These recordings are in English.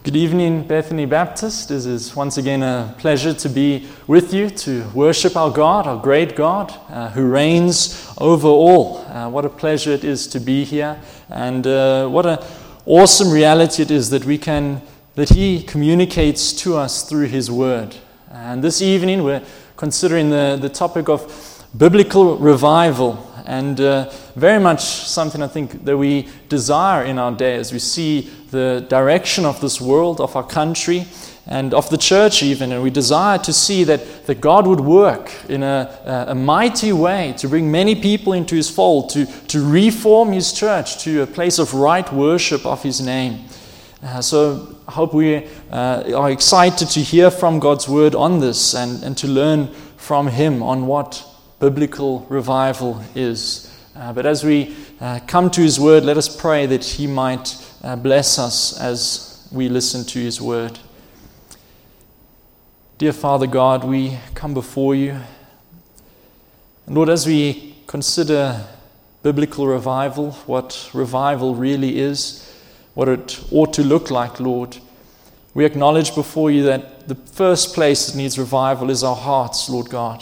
Good evening, Bethany Baptist. It is once again a pleasure to be with you to worship our God, our great God, who reigns over all. What a pleasure it is to be here, and what an awesome reality it is that He communicates to us through His Word. And this evening we're considering the topic of biblical revival. And very much something I think that we desire in our day as we see the direction of this world, of our country, and of the church even. And we desire to see that God would work in a mighty way to bring many people into His fold, to reform His church to a place of right worship of His name. So I hope we are excited to hear from God's Word on this and to learn from Him on what biblical revival is. But as we come to His Word, let us pray that He might bless us as we listen to His Word. Dear Father God, we come before You. And Lord, as we consider biblical revival, what revival really is, what it ought to look like, Lord, we acknowledge before You that the first place that needs revival is our hearts, Lord God.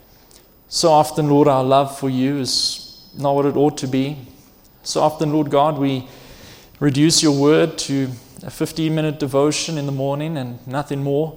So often, Lord, our love for You is not what it ought to be. So often, Lord God, we reduce Your Word to a 15-minute devotion in the morning and nothing more.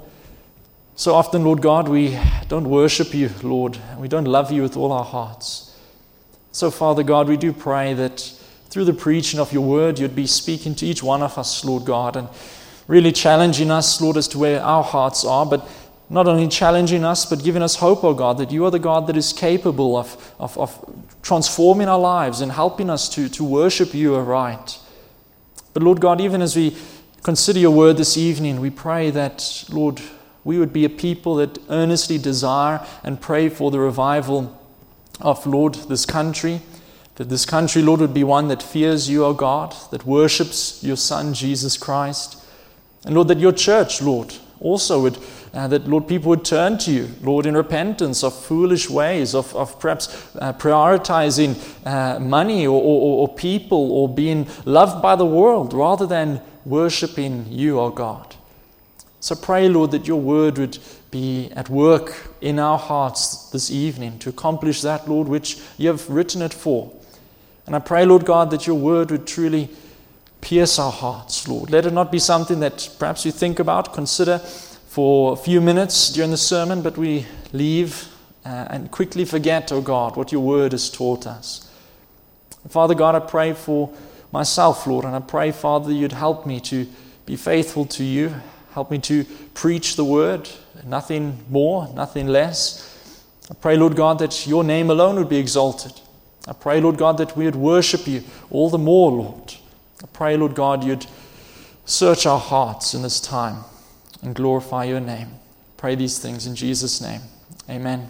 So often, Lord God, we don't worship You, Lord, and we don't love You with all our hearts. So, Father God, we do pray that through the preaching of Your Word, You'd be speaking to each one of us, Lord God, and really challenging us, Lord, as to where our hearts are, but not only challenging us, but giving us hope, oh God, that You are the God that is capable of transforming our lives and helping us to worship You aright. But Lord God, even as we consider Your Word this evening, we pray that, Lord, we would be a people that earnestly desire and pray for the revival of, Lord, this country. That this country, Lord, would be one that fears You, O God, that worships Your Son, Jesus Christ. And Lord, that Your church, Lord, also would that, Lord, people would turn to You, Lord, in repentance of foolish ways, of perhaps prioritizing money or people or being loved by the world rather than worshiping You, O God. So pray, Lord, that Your Word would be at work in our hearts this evening to accomplish that, Lord, which You have written it for. And I pray, Lord God, that Your Word would truly pierce our hearts, Lord. Let it not be something that perhaps you think about, consider for a few minutes during the sermon, but we leave and quickly forget, oh God, what Your Word has taught us. Father God, I pray for myself, Lord, and I pray, Father, You'd help me to be faithful to You. Help me to preach the Word, nothing more, nothing less. I pray, Lord God, that Your name alone would be exalted. I pray, Lord God, that we would worship You all the more, Lord. I pray, Lord God, You'd search our hearts in this time and glorify Your name. Pray these things in Jesus' name. Amen.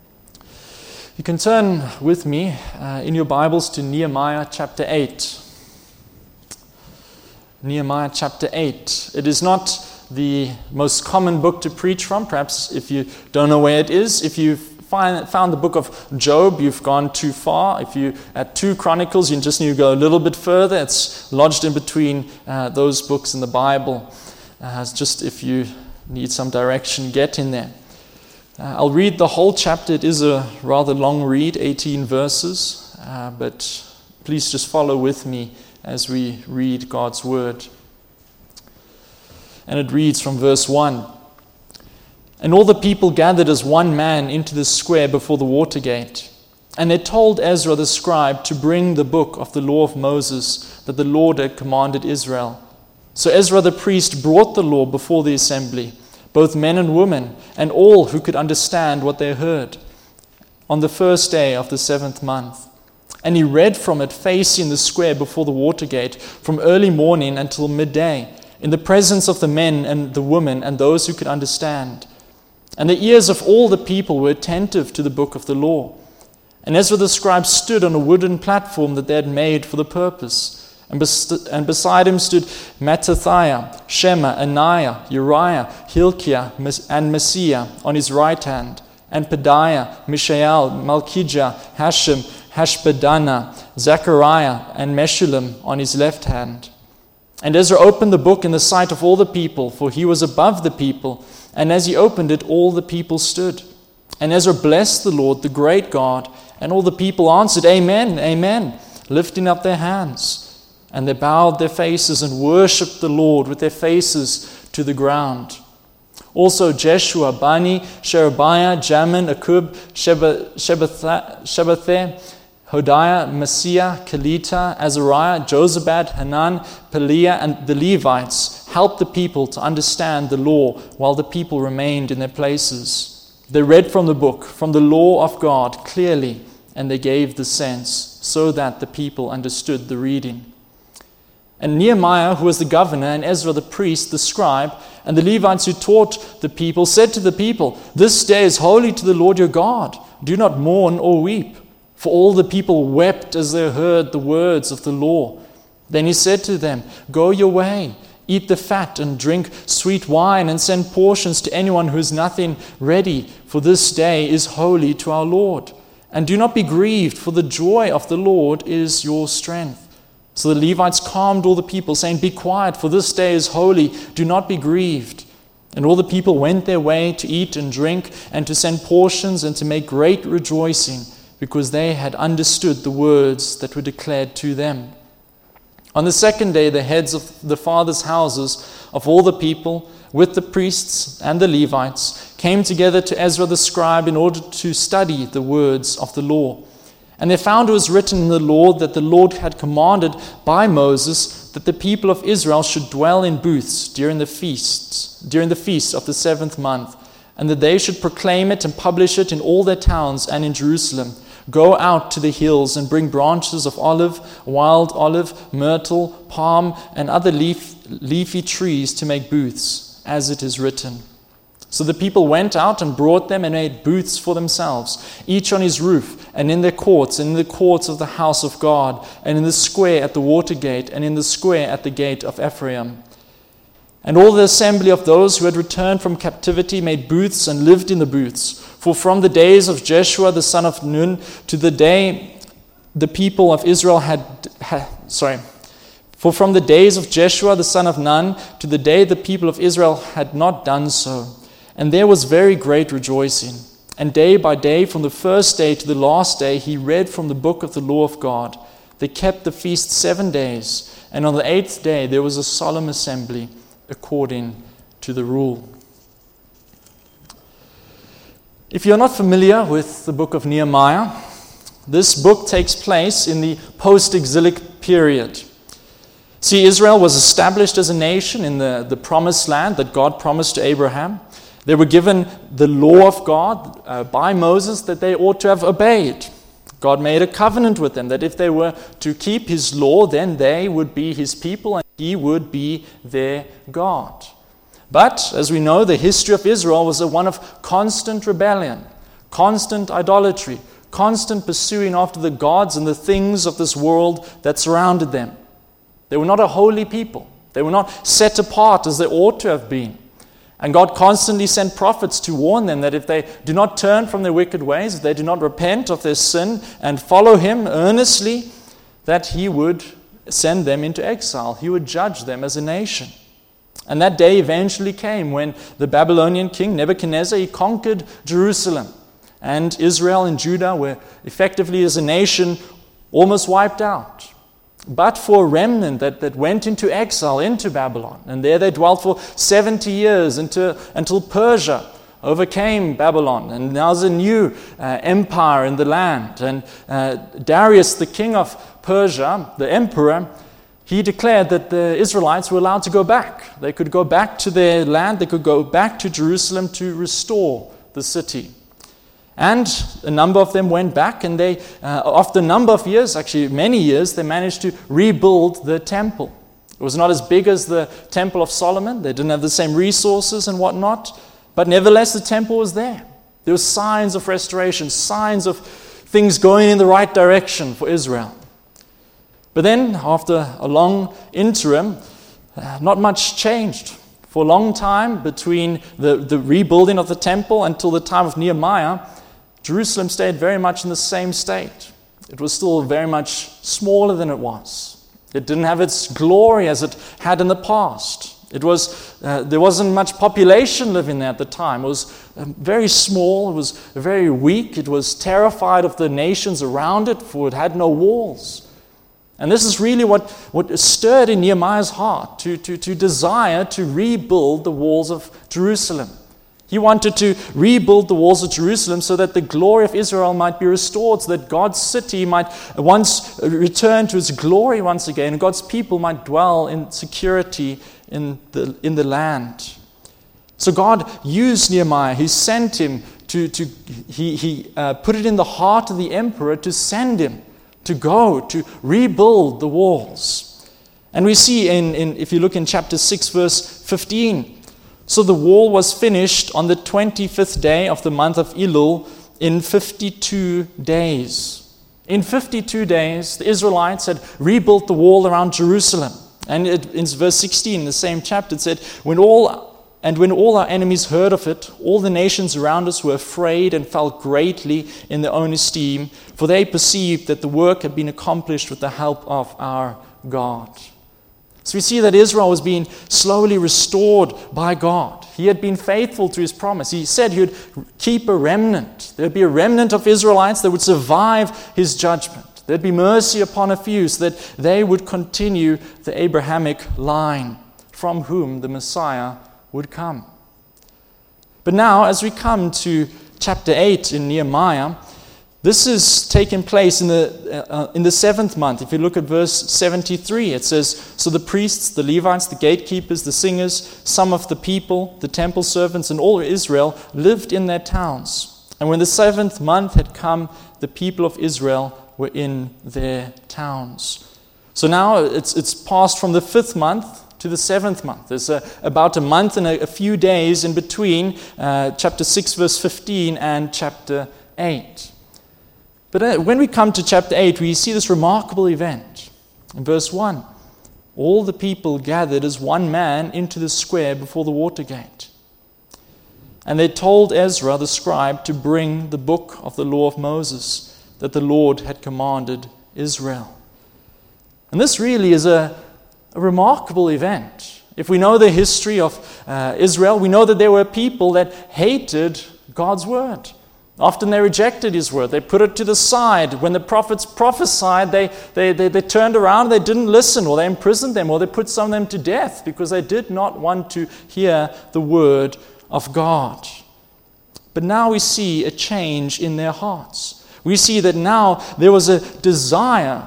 You can turn with me in your Bibles to Nehemiah chapter 8. Nehemiah chapter 8. It is not the most common book to preach from. Perhaps if you don't know where it is, if you've found the book of Job, you've gone too far. If you at 2 Chronicles, you just need to go a little bit further. It's lodged in between those books in the Bible. Just if you need some direction, get in there. I'll read the whole chapter. It is a rather long read, 18 verses, but please just follow with me as we read God's Word. And it reads from verse 1. And all the people gathered as one man into the square before the water gate. And they told Ezra the scribe to bring the book of the law of Moses that the Lord had commanded Israel. So Ezra the priest brought the law before the assembly, both men and women, and all who could understand what they heard, on the first day of the 7th month. And he read from it facing the square before the water gate, from early morning until midday, in the presence of the men and the women and those who could understand. And the ears of all the people were attentive to the book of the law. And Ezra the scribe stood on a wooden platform that they had made for the purpose. And beside him stood Mattithiah, Shema, Ananiah, Uriah, Hilkiah, and Messiah on his right hand, and Pedaiah, Mishael, Malchijah, Hashem, Hashbaddanah, Zechariah, and Meshullam on his left hand. And Ezra opened the book in the sight of all the people, for he was above the people. And as he opened it, all the people stood. And Ezra blessed the Lord, the great God. And all the people answered, Amen, Amen, lifting up their hands. And they bowed their faces and worshipped the Lord with their faces to the ground. Also Jeshua, Bani, Sherebiah, Jamin, Akub, Shebatheh, Hodiah, Messiah, Kelita, Azariah, Jozabad, Hanan, Peliah, and the Levites helped the people to understand the law while the people remained in their places. They read from the book, from the law of God, clearly, and they gave the sense, so that the people understood the reading. And Nehemiah, who was the governor, and Ezra the priest, the scribe, and the Levites who taught the people, said to the people, This day is holy to the Lord your God. Do not mourn or weep. For all the people wept as they heard the words of the law. Then he said to them, Go your way, eat the fat and drink sweet wine, and send portions to anyone who has nothing ready, for this day is holy to our Lord. And do not be grieved, for the joy of the Lord is your strength. So the Levites calmed all the people, saying, Be quiet, for this day is holy, do not be grieved. And all the people went their way to eat and drink, and to send portions, and to make great rejoicing, because they had understood the words that were declared to them. On the second day, the heads of the fathers' houses of all the people, with the priests and the Levites, came together to Ezra the scribe in order to study the words of the law. And they found it was written in the law that the Lord had commanded by Moses that the people of Israel should dwell in booths during the feast of the 7th month, and that they should proclaim it and publish it in all their towns and in Jerusalem. Go out to the hills and bring branches of olive, wild olive, myrtle, palm, and other leafy trees to make booths, as it is written. So the people went out and brought them and made booths for themselves, each on his roof, and in their courts, and in the courts of the house of God, and in the square at the water gate, and in the square at the gate of Ephraim. And all the assembly of those who had returned from captivity made booths and lived in the booths. For from the days of Jeshua the son of Nun to the day the people of Israel For from the days of Jeshua the son of Nun to the day the people of Israel had not done so. And there was very great rejoicing. And day by day, from the first day to the last day, he read from the book of the law of God. They kept the feast 7 days, and on the 8th day there was a solemn assembly according to the rule. If you're not familiar with the book of Nehemiah, this book takes place in the post-exilic period. See, Israel was established as a nation in the promised land that God promised to Abraham. They were given the law of God by Moses that they ought to have obeyed. God made a covenant with them that if they were to keep his law, then they would be his people and he would be their God. But, as we know, the history of Israel was one of constant rebellion, constant idolatry, constant pursuing after the gods and the things of this world that surrounded them. They were not a holy people. They were not set apart as they ought to have been. And God constantly sent prophets to warn them that if they do not turn from their wicked ways, if they do not repent of their sin and follow him earnestly, that he would send them into exile. He would judge them as a nation. And that day eventually came when the Babylonian king Nebuchadnezzar, he conquered Jerusalem. And Israel and Judah were effectively as a nation almost wiped out. But for a remnant that went into exile into Babylon. And there they dwelt for 70 years until Persia overcame Babylon. And now there's a new empire in the land. And Darius, the king of Persia, the emperor, he declared that the Israelites were allowed to go back. They could go back to their land. They could go back to Jerusalem to restore the city. And a number of them went back, and they, after a number of years, actually many years, they managed to rebuild the temple. It was not as big as the Temple of Solomon. They didn't have the same resources and whatnot. But nevertheless, the temple was there. There were signs of restoration, signs of things going in the right direction for Israel. But then, after a long interim, not much changed. For a long time, between the rebuilding of the temple until the time of Nehemiah, Jerusalem stayed very much in the same state. It was still very much smaller than it was. It didn't have its glory as it had in the past. There wasn't much population living there at the time. It was very small. It was very weak. It was terrified of the nations around it, for it had no walls. And this is really what stirred in Nehemiah's heart, to desire to rebuild the walls of Jerusalem. He wanted to rebuild the walls of Jerusalem so that the glory of Israel might be restored, so that God's city might once return to its glory once again, and God's people might dwell in security in the land. So God used Nehemiah. He sent him he put it in the heart of the emperor to send him to go to rebuild the walls. And we see if you look in chapter 6, verse 15, so the wall was finished on the 25th day of the month of Elul in 52 days. In 52 days, the Israelites had rebuilt the wall around Jerusalem. And in verse 16, in the same chapter, it said, when all our enemies heard of it, all the nations around us were afraid and fell greatly in their own esteem, for they perceived that the work had been accomplished with the help of our God. So we see that Israel was being slowly restored by God. He had been faithful to his promise. He said he would keep a remnant. There would be a remnant of Israelites that would survive his judgment. There'd be mercy upon a few so that they would continue the Abrahamic line from whom the Messiah would come. But now, as we come to chapter 8 in Nehemiah, this is taking place in the seventh month. If you look at verse 73, it says, so the priests, the Levites, the gatekeepers, the singers, some of the people, the temple servants, and all Israel lived in their towns. And when the seventh month had come, the people of Israel were in their towns. So now it's passed from the fifth month to the seventh month. There's about a month and a few days in between chapter 6, verse 15 and chapter 8. But when we come to chapter 8, we see this remarkable event. In verse 1, all the people gathered as one man into the square before the water gate. And they told Ezra the scribe to bring the book of the law of Moses that the Lord had commanded Israel. And this really is a remarkable event. If we know the history of Israel, we know that there were people that hated God's word. Often they rejected his word. They put it to the side. When the prophets prophesied, they turned around, they didn't listen, or they imprisoned them, or they put some of them to death because they did not want to hear the word of God. But now we see a change in their hearts. We see that now there was a desire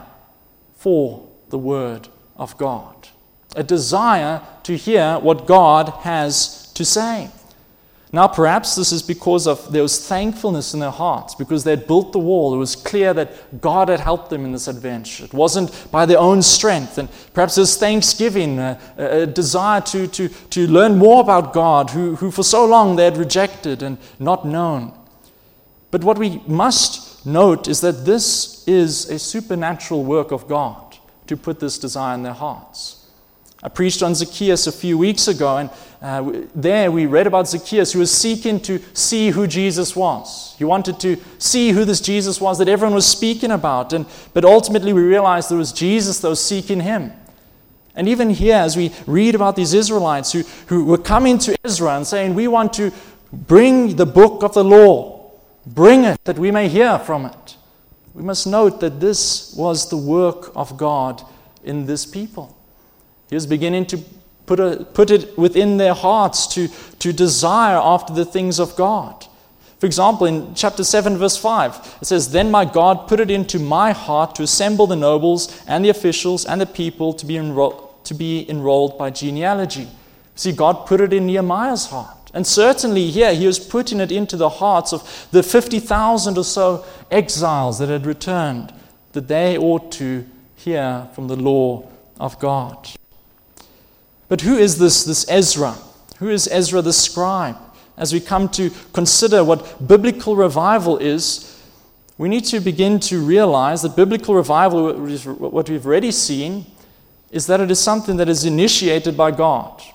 for the word of God, a desire to hear what God has to say. Now perhaps this is because there was thankfulness in their hearts, because they had built the wall. It was clear that God had helped them in this adventure. It wasn't by their own strength. And perhaps there's thanksgiving, a desire to learn more about God, who for so long they had rejected and not known. But what we must note is that this is a supernatural work of God to put this desire in their hearts. I preached on Zacchaeus a few weeks ago, and there we read about Zacchaeus, who was seeking to see who Jesus was. He wanted to see who this Jesus was that everyone was speaking about, but ultimately we realized there was Jesus that was seeking him. And even here, as we read about these Israelites who were coming to Ezra and saying, we want to bring the book of the law, bring it that we may hear from it. We must note that this was the work of God in this people. He was beginning to put it within their hearts to desire after the things of God. For example, in chapter 7, verse 5, it says, then my God put it into my heart to assemble the nobles and the officials and the people to be enrolled by genealogy. See, God put it in Nehemiah's heart. And certainly here, he was putting it into the hearts of the 50,000 or so exiles that had returned, that they ought to hear from the law of God. But who is this Ezra? Who is Ezra the scribe? As we come to consider what biblical revival is, we need to begin to realize that biblical revival, what we've already seen, is that it is something that is initiated by God.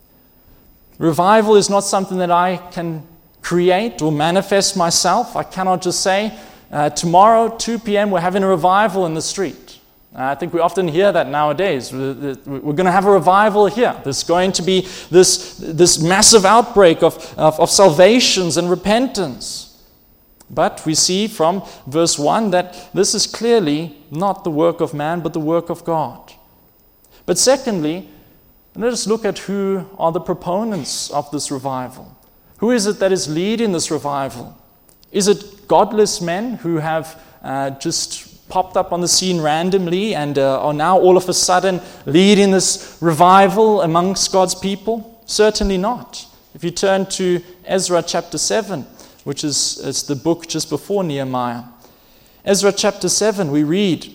Revival is not something that I can create or manifest myself. I cannot just say, tomorrow, 2 p.m., we're having a revival in the street. I think we often hear that nowadays. We're going to have a revival here. There's going to be this massive outbreak of salvations and repentance. But we see from verse 1 that this is clearly not the work of man, but the work of God. But secondly, let us look at who are the proponents of this revival. Who is it that is leading this revival? Is it godless men who have just popped up on the scene randomly and are now all of a sudden leading this revival amongst God's people? Certainly not. If you turn to Ezra chapter 7, which is the book just before Nehemiah. Ezra chapter 7, we read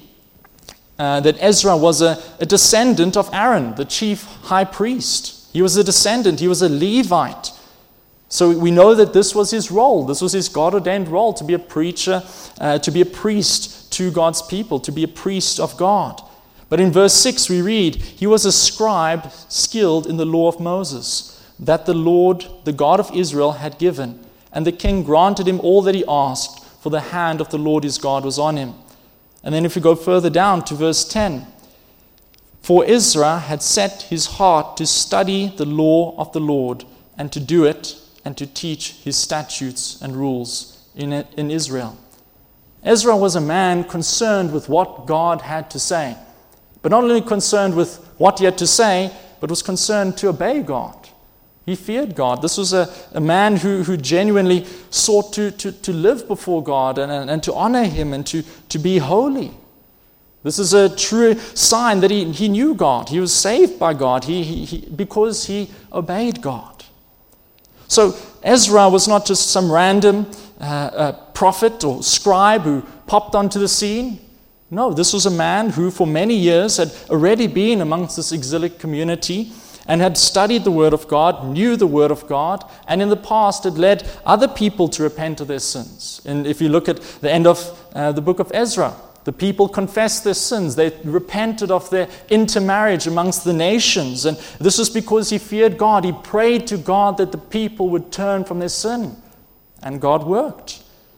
that Ezra was a descendant of Aaron, the chief high priest. He was a descendant, he was a Levite. So we know that this was his role, this was his God-ordained role, to be a preacher, to be a priest to God's people, to be a priest of God. But in verse 6 we read, he was a scribe skilled in the law of Moses, that the Lord, the God of Israel, had given. And the king granted him all that he asked, for the hand of the Lord his God was on him. And then if we go further down to verse 10, for Ezra had set his heart to study the law of the Lord, and to do it, and to teach his statutes and rules in Israel. Ezra was a man concerned with what God had to say, but not only concerned with what he had to say, but was concerned to obey God. He feared God. This was a man who genuinely sought to live before God and to honor him and to be holy. This is a true sign that he knew God. He was saved by God because he obeyed God. So Ezra was not just some random prophet or scribe who popped onto the scene. No, this was a man who for many years had already been amongst this exilic community and had studied the Word of God, knew the Word of God, and in the past had led other people to repent of their sins. And if you look at the end of the book of Ezra, the people confessed their sins. They repented of their intermarriage amongst the nations. And this was because he feared God. He prayed to God that the people would turn from their sin. And God worked.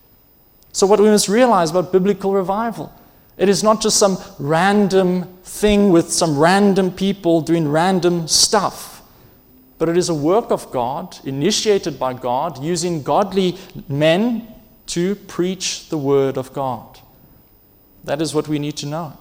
So what we must realize about biblical revival, it is not just some random thing with some random people doing random stuff, but it is a work of God, initiated by God, using godly men to preach the word of God. That is what we need to know.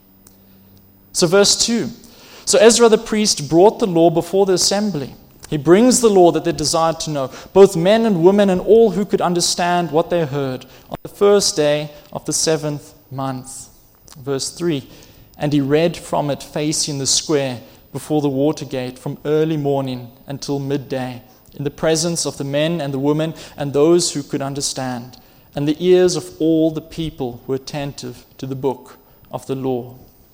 So verse 2. So Ezra the priest brought the law before the assembly. He brings the law that they desired to know, both men and women and all who could understand what they heard, on the first day of the 7th month. Verse 3, and he read from it facing the square before the water gate from early morning until midday, in the presence of the men and the women and those who could understand. And the ears of all the people were attentive to the book of the law.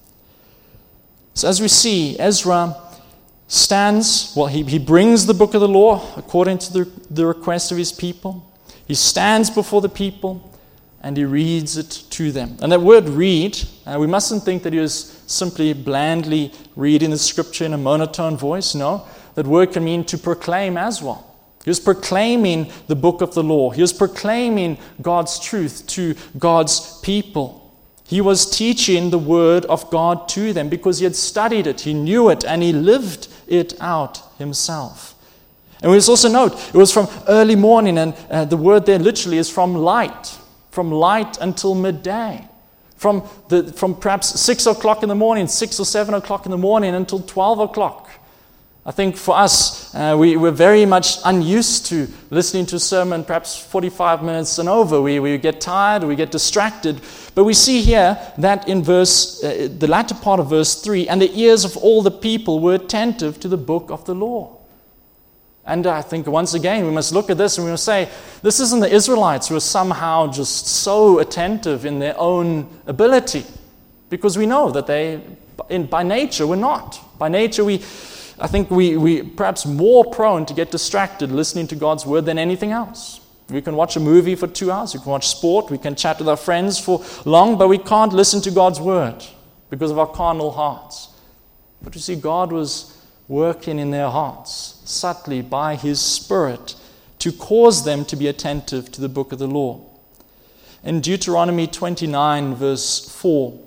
So as we see, Ezra stands, he brings the book of the law according to the request of his people. He stands before the people and he reads it to them. And that word read, we mustn't think that he was simply blandly reading the scripture in a monotone voice. No, that word can mean to proclaim as well. He was proclaiming the book of the law. He was proclaiming God's truth to God's people. He was teaching the word of God to them because he had studied it, he knew it, and he lived it out himself. And we must also note, it was from early morning, and the word there literally is from light until midday. From perhaps 6 o'clock in the morning, 6 or 7 o'clock in the morning until 12 o'clock. I think for us, we're very much unused to listening to a sermon perhaps 45 minutes and over. We get tired, we get distracted. But we see here that in the latter part of verse 3, and the ears of all the people were attentive to the book of the law. And I think once again, we must look at this and we must say, this isn't the Israelites who are somehow just so attentive in their own ability. Because we know that by nature, we're not. By nature, I think we perhaps more prone to get distracted listening to God's word than anything else. We can watch a movie for 2 hours, we can watch sport, we can chat with our friends for long, but we can't listen to God's word because of our carnal hearts. But you see, God was working in their hearts subtly by his Spirit to cause them to be attentive to the book of the law. In Deuteronomy 29 verse 4,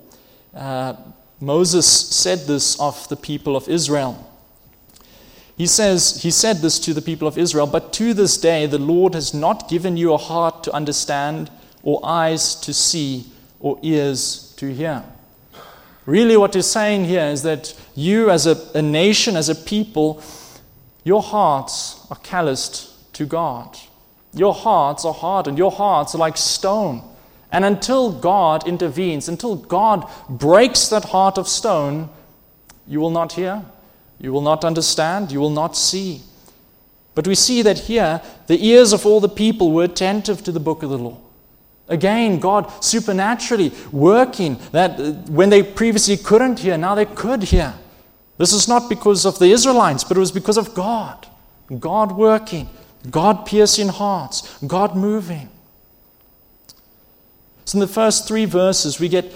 Moses said this of the people of Israel. He said this to the people of Israel, "But to this day the Lord has not given you a heart to understand, or eyes to see, or ears to hear." Really what he's saying here is that you as a nation, as a people, your hearts are calloused to God. Your hearts are hardened. Your hearts are like stone. And until God intervenes, until God breaks that heart of stone, you will not hear, you will not understand, you will not see. But we see that here, the ears of all the people were attentive to the book of the law. Again, God supernaturally working that when they previously couldn't hear, now they could hear. This is not because of the Israelites, but it was because of God. God working, God piercing hearts, God moving. So in the first 3 verses, we get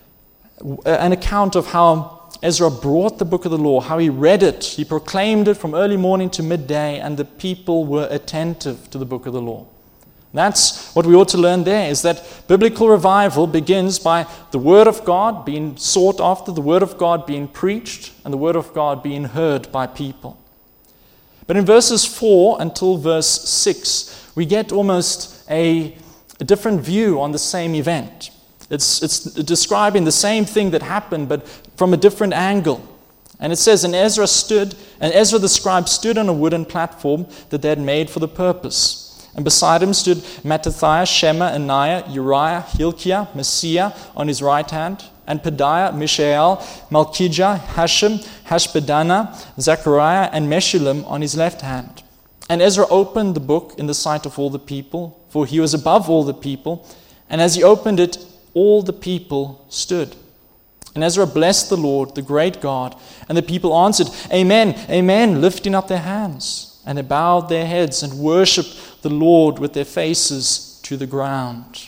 an account of how Ezra brought the book of the law, how he read it, he proclaimed it from early morning to midday, and the people were attentive to the book of the law. That's what we ought to learn there, is that biblical revival begins by the Word of God being sought after, the Word of God being preached, and the Word of God being heard by people. But in verses 4 until verse 6, we get almost a different view on the same event. It's describing the same thing that happened, but from a different angle. And it says, and Ezra the scribe stood on a wooden platform that they had made for the purpose. And beside him stood Mattithiah, Shema, Ananiah, Uriah, Hilkiah, Messiah on his right hand, and Pedaiah, Mishael, Malchijah, Hashem, Hashbaddanah, Zechariah, and Meshullam on his left hand. And Ezra opened the book in the sight of all the people, for he was above all the people. And as he opened it, all the people stood. And Ezra blessed the Lord, the great God. And the people answered, Amen, Amen, lifting up their hands. And they bowed their heads and worshipped the Lord with their faces to the ground.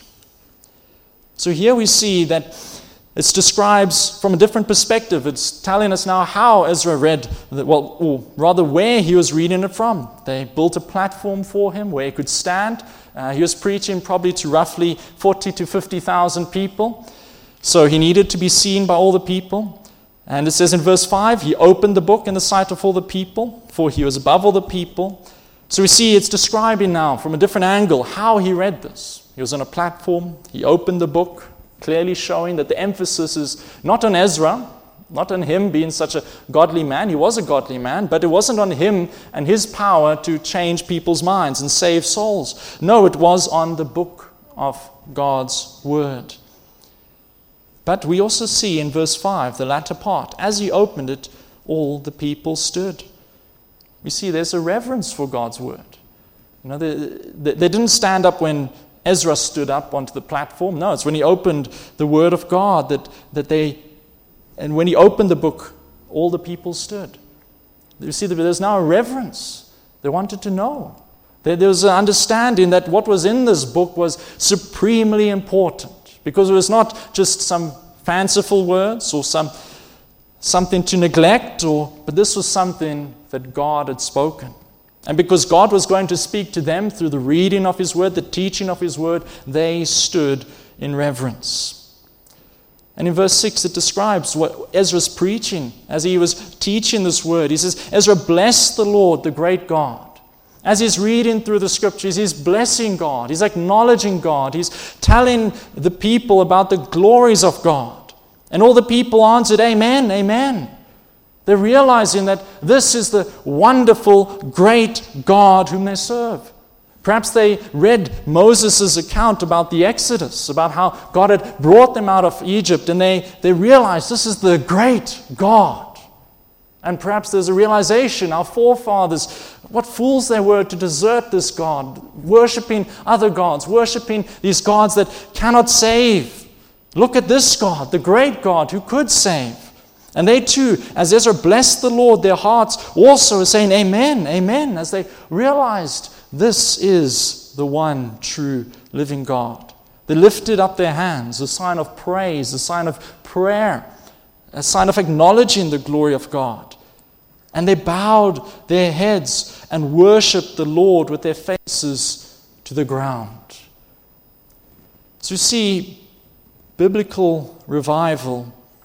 So here we see that it describes from a different perspective. It's telling us now how Ezra read, or rather where he was reading it from. They built a platform for him where he could stand. He was preaching probably to roughly 40 to 50,000 people. So he needed to be seen by all the people. And it says in verse 5, he opened the book in the sight of all the people, for he was above all the people. So we see it's describing now from a different angle how he read this. He was on a platform, he opened the book, clearly showing that the emphasis is not on Ezra, not on him being such a godly man. He was a godly man, but it wasn't on him and his power to change people's minds and save souls. No, it was on the book of God's word. But we also see in verse 5, the latter part, as he opened it, all the people stood. We see there's a reverence for God's word. You know, they didn't stand up when Ezra stood up onto the platform. No, it's when he opened the word of God and when he opened the book, all the people stood. You see, there's now a reverence. They wanted to know. There was an understanding that what was in this book was supremely important. Because it was not just some fanciful words or something to neglect, but this was something that God had spoken. And because God was going to speak to them through the reading of His word, the teaching of His word, they stood in reverence. And in verse 6 it describes what Ezra's preaching as he was teaching this word. He says, Ezra blessed the Lord, the great God. As he's reading through the scriptures, he's blessing God. He's acknowledging God. He's telling the people about the glories of God. And all the people answered, Amen, Amen. They're realizing that this is the wonderful, great God whom they serve. Perhaps they read Moses' account about the Exodus, about how God had brought them out of Egypt, and they realized this is the great God. And perhaps there's a realization, our forefathers, what fools they were to desert this God, worshipping other gods, worshipping these gods that cannot save. Look at this God, the great God who could save. And they too, as Ezra blessed the Lord, their hearts also were saying, Amen, Amen, as they realized this is the one true living God. They lifted up their hands, a sign of praise, a sign of prayer, a sign of acknowledging the glory of God. And they bowed their heads and worshipped the Lord with their faces to the ground. So you see, biblical revival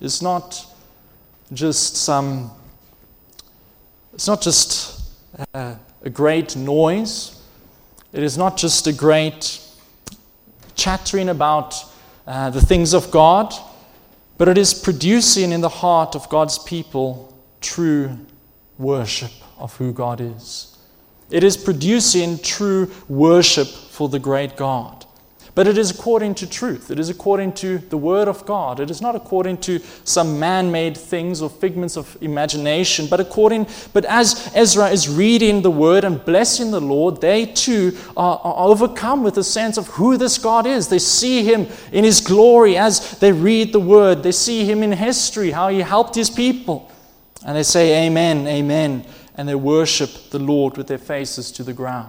is not just a great noise. It is not just a great chattering about the things of God, but it is producing in the heart of God's people true worship of who God is. It is producing true worship for the great God. But it is according to truth. It is according to the Word of God. It is not according to some man-made things or figments of imagination, but as Ezra is reading the Word and blessing the Lord, they too are overcome with a sense of who this God is. They see Him in His glory as they read the Word. They see Him in history, how He helped His people. And they say, Amen, Amen. And they worship the Lord with their faces to the ground.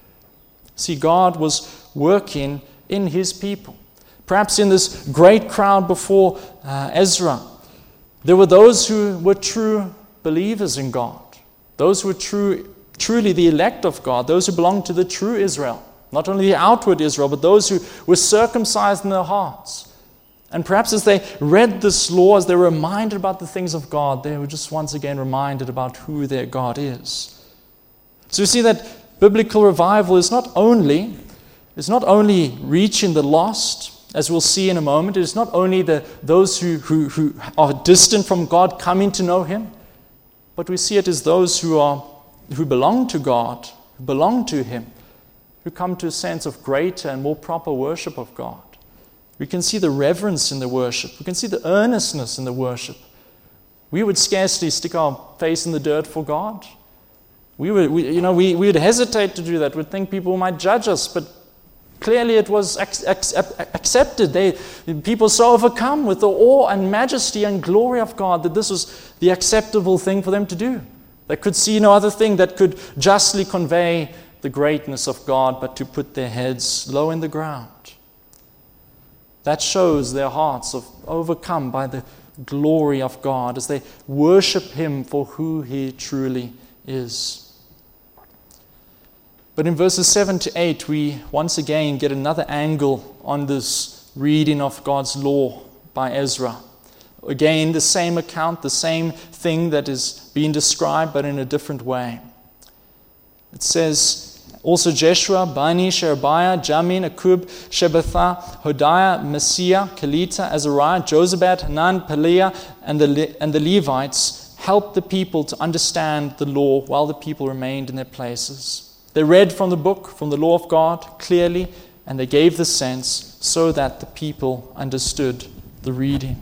See, God was working in His people. Perhaps in this great crowd before Ezra, there were those who were true believers in God, those who were truly the elect of God, those who belonged to the true Israel, not only the outward Israel, but those who were circumcised in their hearts. And perhaps as they read this law, as they were reminded about the things of God, they were just once again reminded about who their God is. So you see that biblical revival is not only reaching the lost, as we'll see in a moment. It is not only those who are distant from God coming to know Him, but we see it as those who belong to God, who belong to Him, who come to a sense of greater and more proper worship of God. We can see the reverence in the worship. We can see the earnestness in the worship. We would scarcely stick our face in the dirt for God. We would hesitate to do that. We'd think people might judge us, but clearly it was accepted. People so overcome with the awe and majesty and glory of God that this was the acceptable thing for them to do. They could see no other thing that could justly convey the greatness of God but to put their heads low in the ground. That shows their hearts are overcome by the glory of God as they worship Him for who He truly is. But in verses 7 to 8, we once again get another angle on this reading of God's law by Ezra. Again, the same account, the same thing that is being described, but in a different way. It says, also Jeshua, Bani, Sherebiah, Jamin, Akub, Shebetha, Hodiah, Messiah, Kelita, Azariah, Jozabad, Hanan, Peleah, and the Levites helped the people to understand the law while the people remained in their places. They read from the book, from the law of God, clearly, and they gave the sense so that the people understood the reading.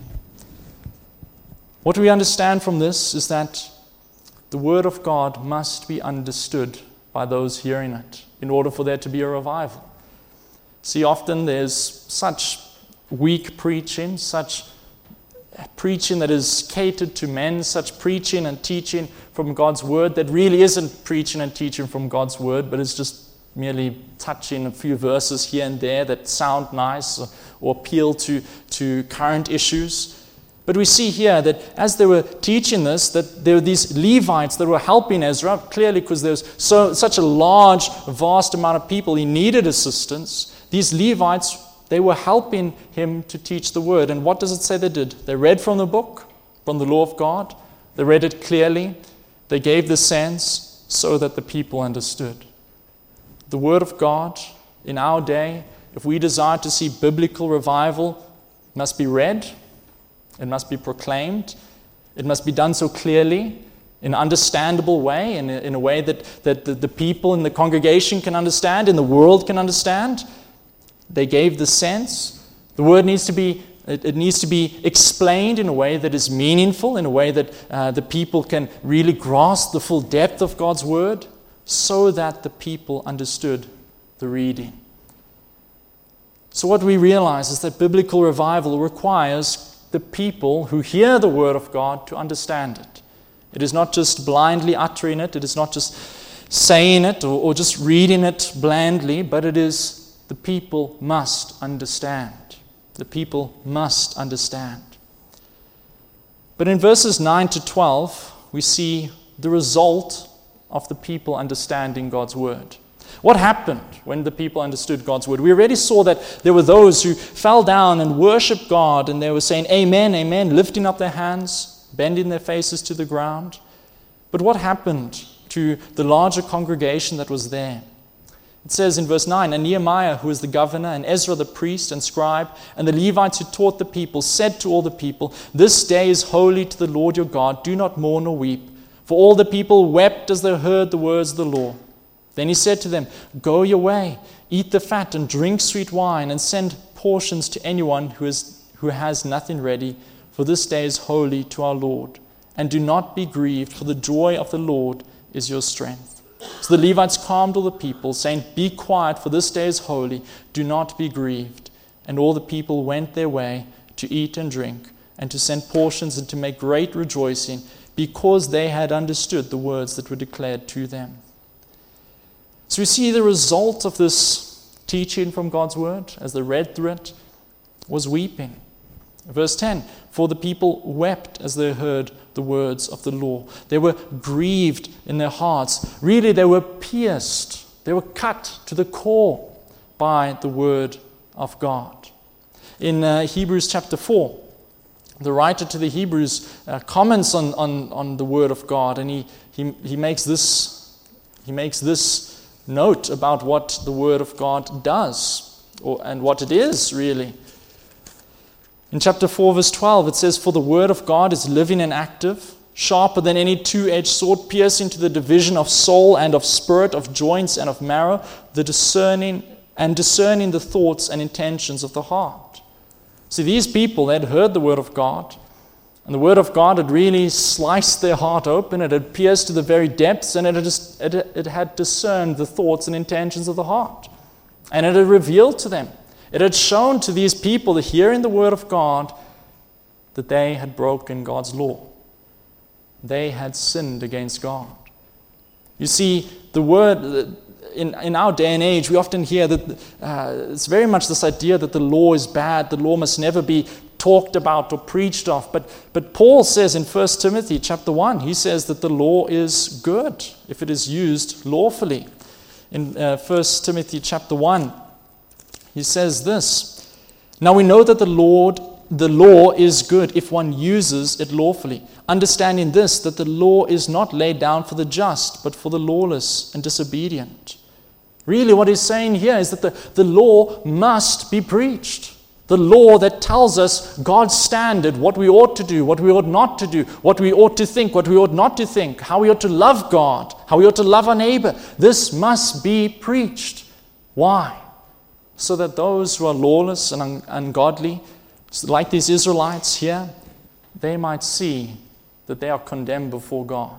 What we understand from this is that the Word of God must be understood by those hearing it in order for there to be a revival. See, often there's such weak preaching, such preaching that is catered to men, such preaching and teaching from God's Word that really isn't preaching and teaching from God's Word, but is just merely touching a few verses here and there that sound nice or appeal to current issues. But we see here that as they were teaching this, that there were these Levites that were helping Ezra, clearly because there was such a large, vast amount of people, he needed assistance. These Levites, they were helping him to teach the Word. And what does it say they did? They read from the book, from the law of God. They read it clearly. They gave the sense so that the people understood. The Word of God in our day, if we desire to see biblical revival, must be read. It must be proclaimed. It must be done so clearly, in an understandable way, in a way that the people in the congregation can understand, in the world can understand. They gave the sense. The Word needs to be explained in a way that is meaningful, in a way that the people can really grasp the full depth of God's Word, so that the people understood the reading. So what we realize is that biblical revival requires the people who hear the Word of God to understand it. It is not just blindly uttering it. It is not just saying it or just reading it blandly, but it is the people must understand. The people must understand. But in verses 9 to 12, we see the result of the people understanding God's Word. What happened when the people understood God's word? We already saw that there were those who fell down and worshiped God, and they were saying, Amen, amen, lifting up their hands, bending their faces to the ground. But what happened to the larger congregation that was there? It says in verse 9, And Nehemiah, who was the governor, and Ezra the priest and scribe, and the Levites who taught the people, said to all the people, This day is holy to the Lord your God. Do not mourn or weep. For all the people wept as they heard the words of the law. Then he said to them, Go your way, eat the fat, and drink sweet wine, and send portions to anyone who has nothing ready. For this day is holy to our Lord. And do not be grieved, for the joy of the Lord is your strength. So the Levites calmed all the people, saying, Be quiet, for this day is holy. Do not be grieved. And all the people went their way to eat and drink, and to send portions, and to make great rejoicing, because they had understood the words that were declared to them. So we see the result of this teaching from God's word, as they read through it, was weeping. Verse 10, For the people wept as they heard the words of the law. They were grieved in their hearts. Really, they were pierced. They were cut to the core by the word of God. In Hebrews chapter 4, the writer to the Hebrews comments on the word of God, and he makes this note about what the word of God does, and what it is really. In chapter 4, verse 12, it says, For the word of God is living and active, sharper than any two-edged sword, piercing to the division of soul and of spirit, of joints and of marrow, discerning the thoughts and intentions of the heart. See, these people, they had heard the word of God, and the word of God had really sliced their heart open. It had pierced to the very depths, and it had discerned the thoughts and intentions of the heart. And it had revealed to them. It had shown to these people, hearing the word of God, that they had broken God's law. They had sinned against God. You see, the word, in our day and age, we often hear that it's very much this idea that the law is bad, the law must never be talked about or preached of. But Paul says in 1 Timothy chapter 1, he says that the law is good if it is used lawfully. In 1 Timothy chapter 1, he says this, Now we know that the law is good if one uses it lawfully, understanding this, that the law is not laid down for the just, but for the lawless and disobedient. Really what he's saying here is that the law must be preached. The law that tells us God's standard, what we ought to do, what we ought not to do, what we ought to think, what we ought not to think, how we ought to love God, how we ought to love our neighbor. This must be preached. Why? So that those who are lawless and ungodly, like these Israelites here, they might see that they are condemned before God.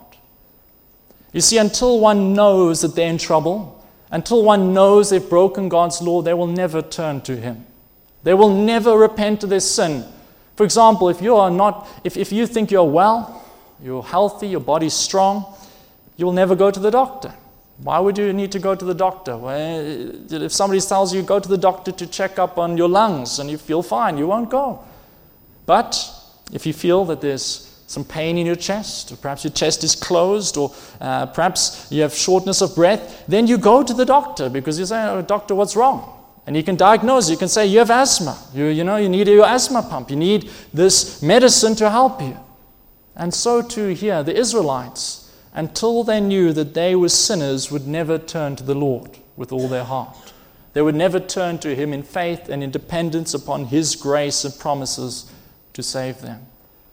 You see, until one knows that they're in trouble, until one knows they've broken God's law, they will never turn to Him. They will never repent of their sin. For example, if you think you're well, you're healthy, your body's strong, you will never go to the doctor. Why would you need to go to the doctor? Well, if somebody tells you go to the doctor to check up on your lungs and you feel fine, you won't go. But if you feel that there's some pain in your chest, or perhaps your chest is closed, or perhaps you have shortness of breath, then you go to the doctor because you say, "Oh, doctor, what's wrong?" And he can diagnose. You can say, "You have asthma. You need your asthma pump. You need this medicine to help you." And so too here, the Israelites, until they knew that they were sinners, would never turn to the Lord with all their heart. They would never turn to Him in faith and in dependence upon His grace and promises to save them.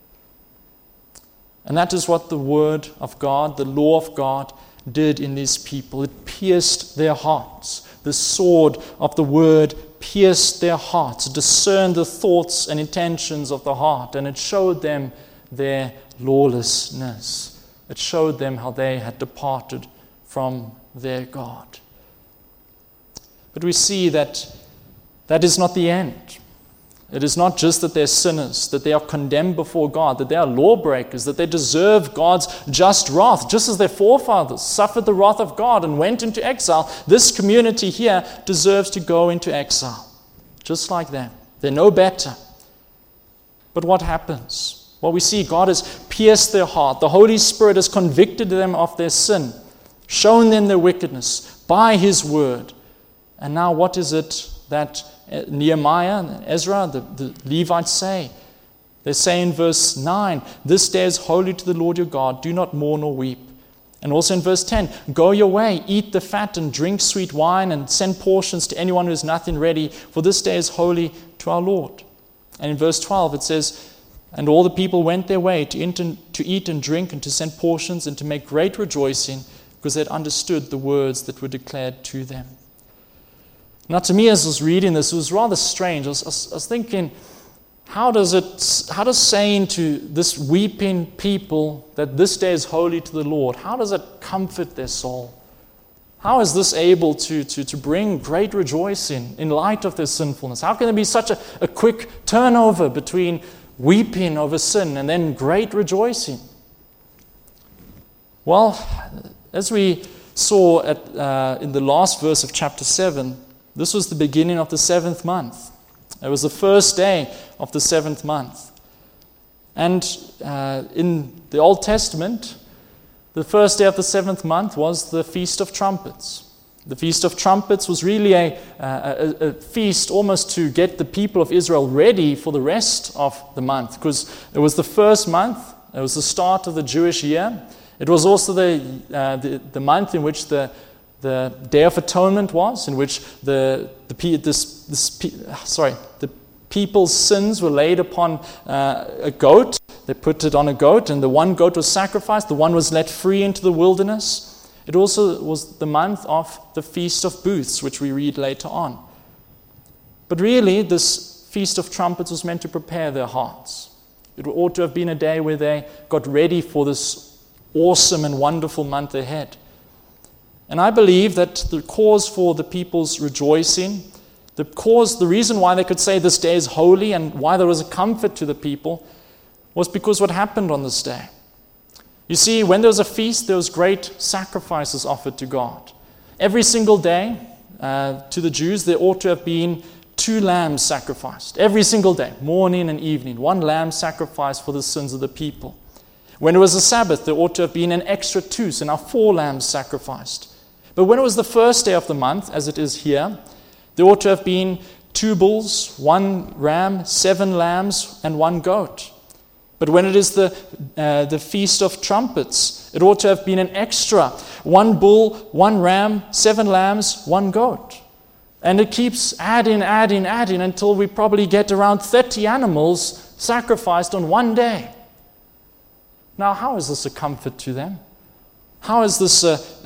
And that is what the Word of God, the law of God, did in these people. It pierced their hearts. The sword of the Word pierced their hearts, discerned the thoughts and intentions of the heart, and it showed them their lawlessness. It showed them how they had departed from their God. But we see that that is not the end. It is not just that they're sinners, that they are condemned before God, that they are lawbreakers, that they deserve God's just wrath, just as their forefathers suffered the wrath of God and went into exile. This community here deserves to go into exile, just like them. They're no better. But what happens? Well, we see God has pierced their heart. The Holy Spirit has convicted them of their sin, shown them their wickedness by his word. And now what is it that Nehemiah and Ezra, the Levites say? They say in verse 9, "This day is holy to the Lord your God. Do not mourn or weep." And also in verse 10, "Go your way, eat the fat and drink sweet wine and send portions to anyone who has nothing ready, for this day is holy to our Lord." And in verse 12 it says, "And all the people went their way to eat and drink and to send portions and to make great rejoicing, because they had understood the words that were declared to them." Now to me, as I was reading this, it was rather strange. I was thinking, how does saying to this weeping people that this day is holy to the Lord, how does it comfort their soul? How is this able to bring great rejoicing in light of their sinfulness? How can there be such a quick turnover between weeping over sin and then great rejoicing? Well, as we saw in the last verse of chapter 7, this was the beginning of the 7th month. It was the first day of the 7th month. And in the Old Testament, the first day of the 7th month was the Feast of Trumpets. The Feast of Trumpets was really a feast almost to get the people of Israel ready for the rest of the month, because it was the first month, it was the start of the Jewish year. It was also the month in which the Day of Atonement was, in which the people's sins were laid upon a goat. They put it on a goat, and the one goat was sacrificed. The one was let free into the wilderness. It also was the month of the Feast of Booths, which we read later on. But really, this Feast of Trumpets was meant to prepare their hearts. It ought to have been a day where they got ready for this awesome and wonderful month ahead. And I believe that the cause for the people's rejoicing, the reason why they could say this day is holy and why there was a comfort to the people, was because what happened on this day. You see, when there was a feast, there was great sacrifices offered to God. Every single day, to the Jews, there ought to have been 2 lambs sacrificed. Every single day, morning and evening, 1 lamb sacrificed for the sins of the people. When it was a Sabbath, there ought to have been an extra 2, so now 4 lambs sacrificed. But when it was the first day of the month, as it is here, there ought to have been 2 bulls, 1 ram, 7 lambs, and 1 goat. But when it is the Feast of Trumpets, it ought to have been an extra 1 bull, 1 ram, 7 lambs, 1 goat. And it keeps adding until we probably get around 30 animals sacrificed on one day. Now, how is this a comfort to them? How is this?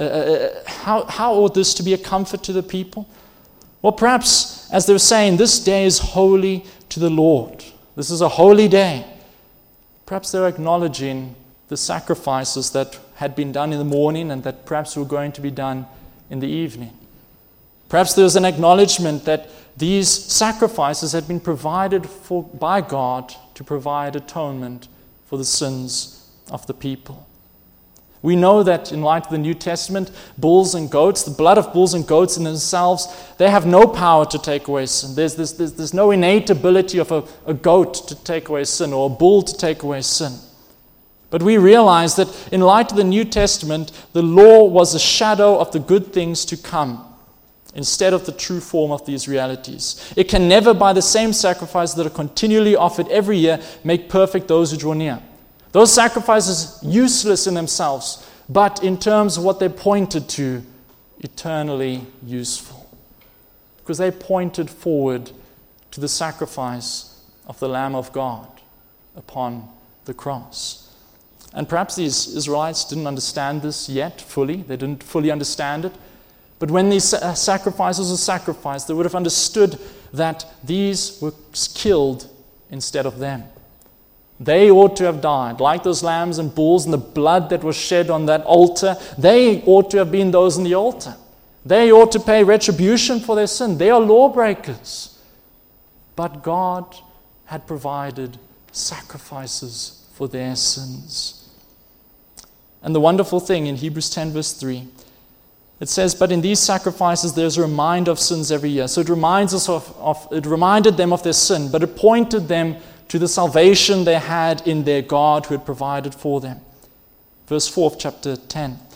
How ought this to be a comfort to the people? Well, perhaps, as they were saying, this day is holy to the Lord. This is a holy day. Perhaps they're acknowledging the sacrifices that had been done in the morning and that perhaps were going to be done in the evening. Perhaps there's an acknowledgement that these sacrifices had been provided for by God to provide atonement for the sins of the people. We know that in light of the New Testament, bulls and goats, the blood of bulls and goats in themselves, they have no power to take away sin. There's no innate ability of a goat to take away sin or a bull to take away sin. But we realize that in light of the New Testament, the law was a shadow of the good things to come instead of the true form of these realities. It can never, by the same sacrifices that are continually offered every year, make perfect those who draw near. Those sacrifices useless in themselves, but in terms of what they pointed to, eternally useful. Because they pointed forward to the sacrifice of the Lamb of God upon the cross. And perhaps these Israelites didn't understand this yet fully. They didn't fully understand it. But when these sacrifices were sacrificed, they would have understood that these were killed instead of them. They ought to have died, like those lambs and bulls, and the blood that was shed on that altar. They ought to have been those on the altar. They ought to pay retribution for their sin. They are lawbreakers. But God had provided sacrifices for their sins. And the wonderful thing in Hebrews 10 verse 3, it says, "But in these sacrifices there's a reminder of sins every year." So it reminds us it reminded them of their sin, but it pointed them to the salvation they had in their God who had provided for them. Verse 4 of chapter 10.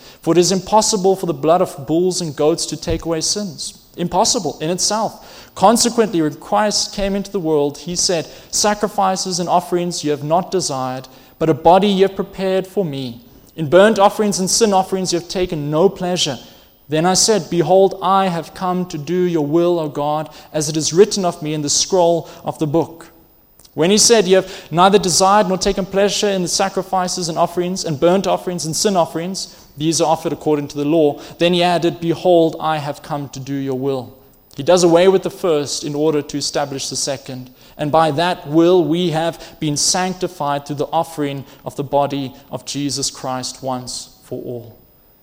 For it is impossible for the blood of bulls and goats to take away sins. Impossible in itself. Consequently, when Christ came into the world, he said, sacrifices and offerings you have not desired, but a body you have prepared for me. In burnt offerings and sin offerings you have taken no pleasure. Then I said, behold, I have come to do your will, O God, as it is written of me in the scroll of the book. When he said, you have neither desired nor taken pleasure in the sacrifices and offerings and burnt offerings and sin offerings, these are offered according to the law, then he added, behold, I have come to do your will. He does away with the first in order to establish the second. And by that will we have been sanctified through the offering of the body of Jesus Christ once for all.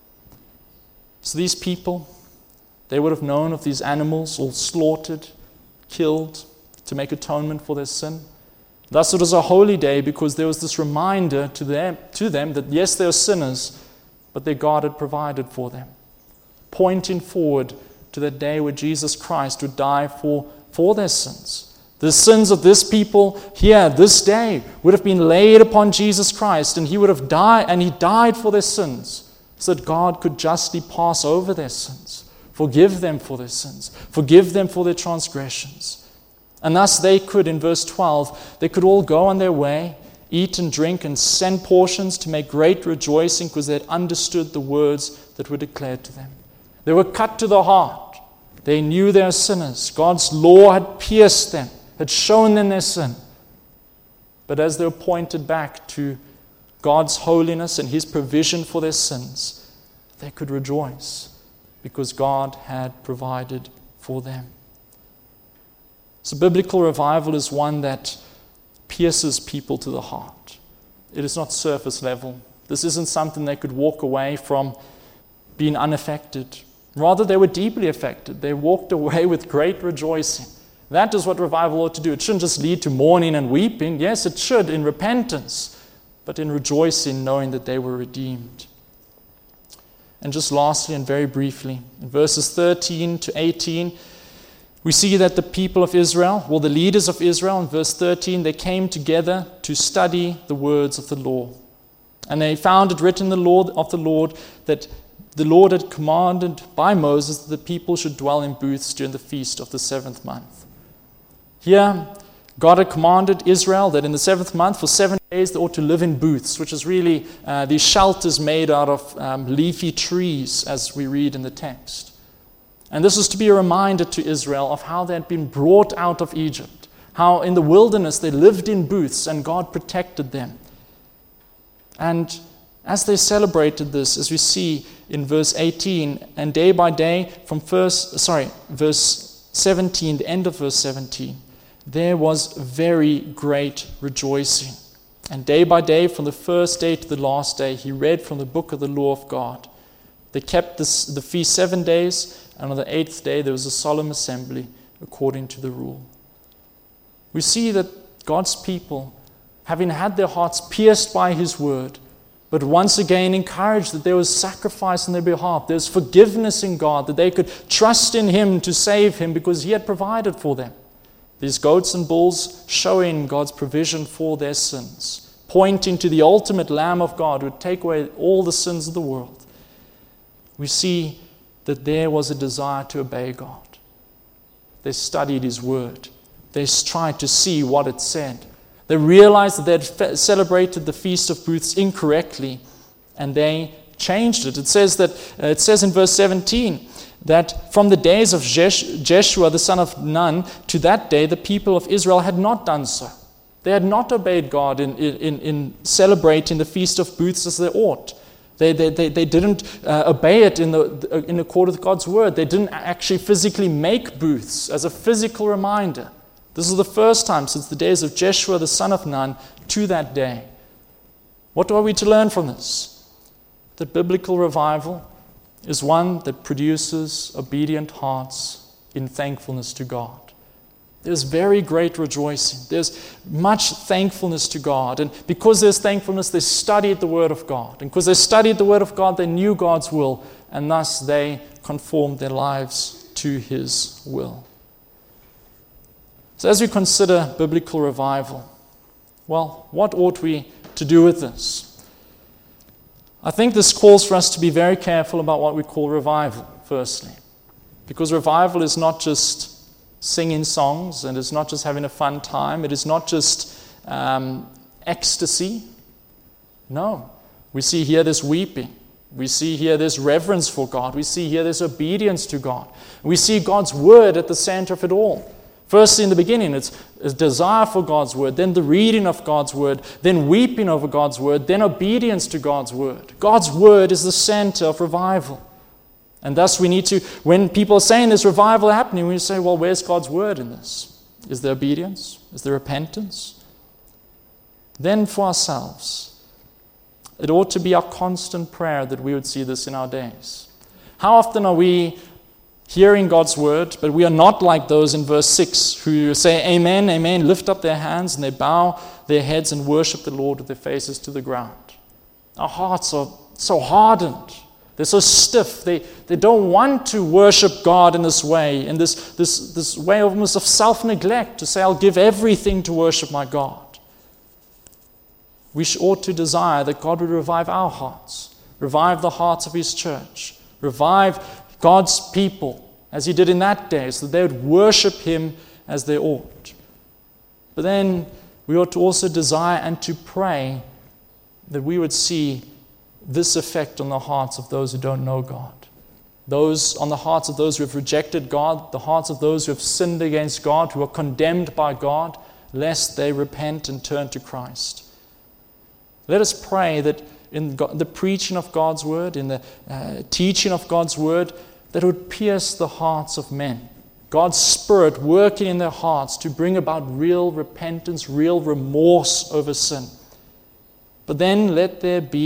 So these people, they would have known of these animals all slaughtered, killed to make atonement for their sin. Thus it was a holy day because there was this reminder to them that yes, they are sinners, but their God had provided for them, pointing forward to the day where Jesus Christ would die for their sins. The sins of this people here, this day, would have been laid upon Jesus Christ, and he would have died, and he died for their sins, so that God could justly pass over their sins, forgive them for their sins, forgive them for their transgressions. And thus they could, in verse 12, they could all go on their way, eat and drink, and send portions to make great rejoicing because they had understood the words that were declared to them. They were cut to the heart. They knew they were sinners. God's law had pierced them, had shown them their sin. But as they were pointed back to God's holiness and his provision for their sins, they could rejoice because God had provided for them. So biblical revival is one that pierces people to the heart. It is not surface level. This isn't something they could walk away from being unaffected. Rather, they were deeply affected. They walked away with great rejoicing. That is what revival ought to do. It shouldn't just lead to mourning and weeping. Yes, it should in repentance, but in rejoicing, knowing that they were redeemed. And just lastly and very briefly, in verses 13 to 18, we see that the people of Israel, well, the leaders of Israel, in verse 13, they came together to study the words of the law. And they found it written in the law of the Lord that the Lord had commanded by Moses that the people should dwell in booths during the feast of the 7th month. Here, God had commanded Israel that in the 7th month, for 7 days, they ought to live in booths, which is really these shelters made out of leafy trees, as we read in the text. And this was to be a reminder to Israel of how they had been brought out of Egypt, how in the wilderness they lived in booths and God protected them. And as they celebrated this, as we see in verse 18, and day by day from verse 17, the end of verse 17, there was very great rejoicing. And day by day, from the first day to the last day, he read from the book of the law of God. They kept the feast 7 days, and on the 8th day there was a solemn assembly according to the rule. We see that God's people, having had their hearts pierced by his word, but once again encouraged that there was sacrifice on their behalf, there's forgiveness in God, that they could trust in him to save him because he had provided for them. These goats and bulls showing God's provision for their sins, pointing to the ultimate Lamb of God who would take away all the sins of the world. We see that there was a desire to obey God. They studied his word. They tried to see what it said. They realized that they had celebrated the Feast of Booths incorrectly, and they changed it. It says in verse 17 that from the days of Jeshua the son of Nun to that day, the people of Israel had not done so. They had not obeyed God in celebrating the Feast of Booths as they ought. They didn't obey it in accord with God's word. They didn't actually physically make booths as a physical reminder. This is the first time since the days of Jeshua the son of Nun to that day. What are we to learn from this? That biblical revival is one that produces obedient hearts in thankfulness to God. There's very great rejoicing. There's much thankfulness to God. And because there's thankfulness, they studied the Word of God. And because they studied the Word of God, they knew God's will. And thus they conformed their lives to his will. So as we consider biblical revival, well, what ought we to do with this? I think this calls for us to be very careful about what we call revival, firstly. Because revival is not just singing songs, and it's not just having a fun time. It is not just ecstasy. No. We see here this weeping. We see here this reverence for God. We see here this obedience to God. We see God's word at the center of it all. Firstly, in the beginning, it's a desire for God's word, then the reading of God's word, then weeping over God's word, then obedience to God's word. God's word is the center of revival. And thus we need to, when people are saying there's revival happening, we say, well, where's God's word in this? Is there obedience? Is there repentance? Then for ourselves, it ought to be our constant prayer that we would see this in our days. How often are we hearing God's word, but we are not like those in verse 6 who say, amen, amen, lift up their hands and they bow their heads and worship the Lord with their faces to the ground. Our hearts are so hardened. They're so stiff. They don't want to worship God in this way, in this way almost of self-neglect, to say, I'll give everything to worship my God. We ought to desire that God would revive our hearts, revive the hearts of His church, revive God's people as He did in that day, so that they would worship Him as they ought. But then we ought to also desire and to pray that we would see this effect on the hearts of those who don't know God. On the hearts of those who have rejected God, the hearts of those who have sinned against God, who are condemned by God, lest they repent and turn to Christ. Let us pray that in the preaching of God's word, in the teaching of God's word, that it would pierce the hearts of men. God's Spirit working in their hearts to bring about real repentance, real remorse over sin. But then let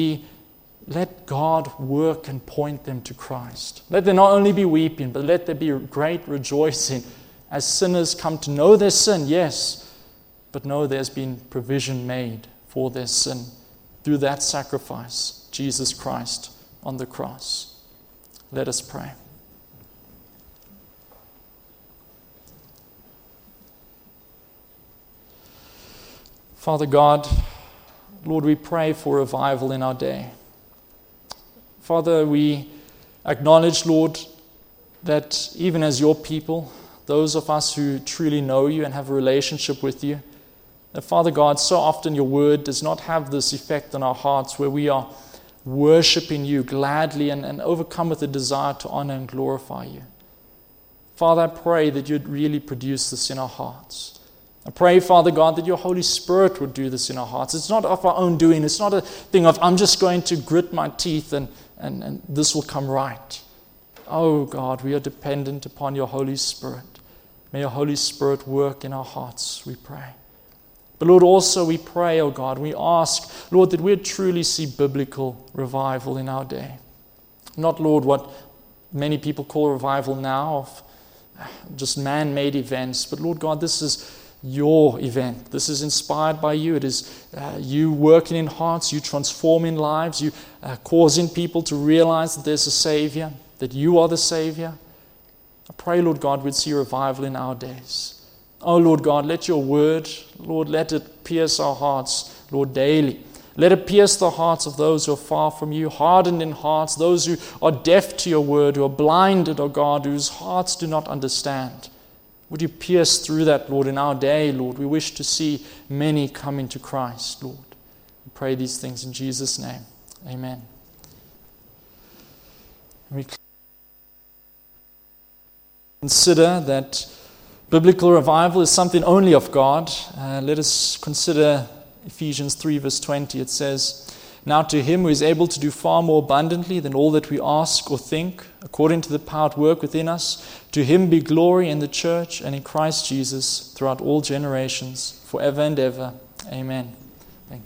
God work and point them to Christ. Let there not only be weeping, but let there be great rejoicing as sinners come to know their sin, yes, but know there's been provision made for their sin through that sacrifice, Jesus Christ on the cross. Let us pray. Father God, Lord, we pray for revival in our day. Father, we acknowledge, Lord, that even as your people, those of us who truly know you and have a relationship with you, that, Father God, so often your word does not have this effect on our hearts where we are worshiping you gladly and overcome with a desire to honor and glorify you. Father, I pray that you'd really produce this in our hearts. I pray, Father God, that your Holy Spirit would do this in our hearts. It's not of our own doing. It's not a thing of, I'm just going to grit my teeth and this will come right. Oh God, we are dependent upon your Holy Spirit. May your Holy Spirit work in our hearts, we pray. But Lord, also we pray, oh God, we ask, Lord, that we'd truly see biblical revival in our day. Not, Lord, what many people call revival now, of just man-made events. But Lord God, this is your event. This is inspired by you. It is you working in hearts, you transforming lives, you causing people to realize that there's a Savior, that you are the Savior. I pray, Lord God, we'd see revival in our days. Oh, Lord God, let your word, Lord, let it pierce our hearts, Lord, daily. Let it pierce the hearts of those who are far from you, hardened in hearts, those who are deaf to your word, who are blinded, oh God, whose hearts do not understand. Would you pierce through that, Lord, in our day, Lord? We wish to see many coming to Christ, Lord. We pray these things in Jesus' name. Amen. We consider that biblical revival is something only of God. Let us consider Ephesians 3 verse 20. It says, "Now to him who is able to do far more abundantly than all that we ask or think, according to the power at work within us, to him be glory in the church and in Christ Jesus throughout all generations, forever and ever. Amen."